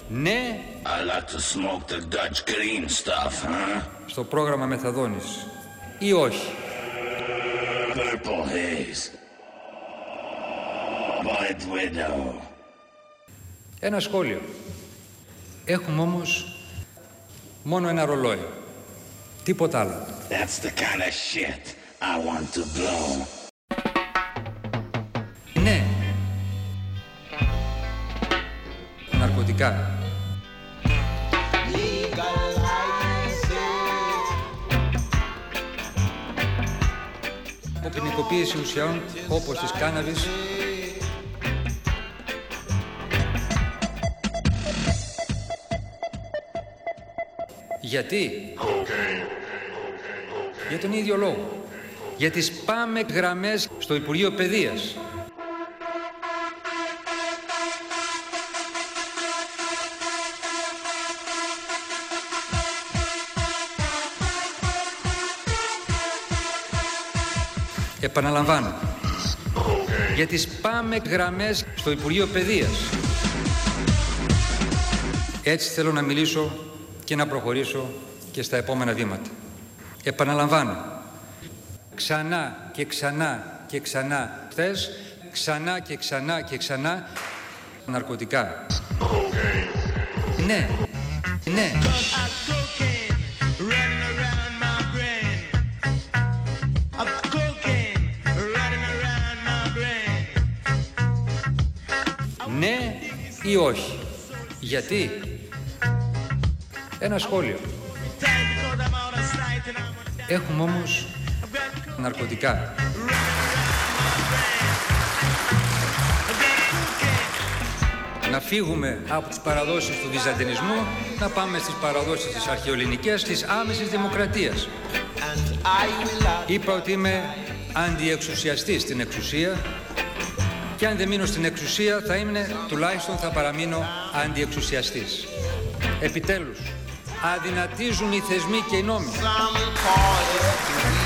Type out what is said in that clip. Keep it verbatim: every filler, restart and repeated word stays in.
Ναι. I like to smoke the Dutch green stuff, huh? Στο πρόγραμμα μεθαδόνης. Ή όχι. Purple haze. White widow. Ένα σχόλιο. Έχουμε όμως μόνο ένα ρολόι. Τίποτα άλλο. That's the kind of shit I want to blow. Ναι. Ναρκωτικά. Ποινικοποίηση ουσιών όπως της κάναβης. Γιατί? Για τον ίδιο λόγο. Γιατί σπάμε γραμμές στο Υπουργείο Παιδείας. Επαναλαμβάνω. Γιατί σπάμε γραμμές στο Υπουργείο Παιδείας. Έτσι θέλω να μιλήσω και να προχωρήσω και στα επόμενα βήματα. Επαναλαμβάνω. Ξανά και ξανά και ξανά. Χθες, ξανά και ξανά και ξανά. Ναρκωτικά. Ναι. Ναι. Ναι ή όχι? Γιατί? Ένα σχόλιο. Έχουμε όμως ναρκωτικά. Να φύγουμε από τις παραδόσεις του βυζαντινισμού, να πάμε στις παραδόσεις της αρχαιοελληνικές, της άμεσης δημοκρατίας. Είπα ότι είμαι αντιεξουσιαστής στην εξουσία και αν δεν μείνω στην εξουσία θα είμαι, τουλάχιστον θα παραμείνω αντιεξουσιαστής. Επιτέλους, αδυνατίζουν οι θεσμοί και οι νόμοι.